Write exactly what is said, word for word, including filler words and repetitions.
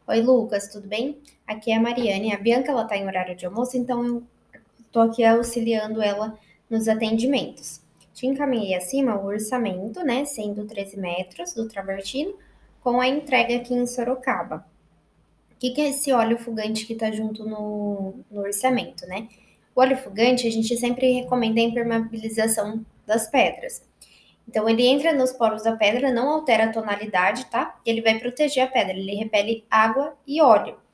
Oi, Lucas, tudo bem? Aqui é a Mariane. A Bianca, ela tá em horário de almoço, então eu tô aqui auxiliando ela nos atendimentos. Te encaminhei acima o orçamento, né, sendo treze metros do travertino, com a entrega aqui em Sorocaba. O que que é esse óleo fugante que tá junto no, no orçamento, né? O óleo fugante, a gente sempre recomenda a impermeabilização das pedras. Então, ele entra nos poros da pedra, não altera a tonalidade, tá? Ele vai proteger a pedra, ele repele água e óleo.